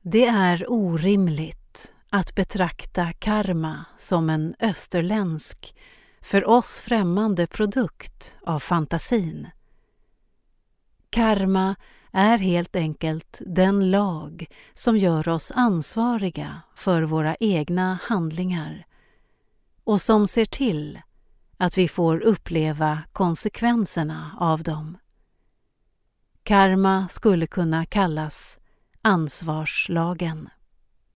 Det är orimligt att betrakta karma som en österländsk, för oss främmande produkt av fantasin. Karma är helt enkelt den lag som gör oss ansvariga för våra egna handlingar och som ser till att vi får uppleva konsekvenserna av dem. Karma skulle kunna kallas ansvarslagen.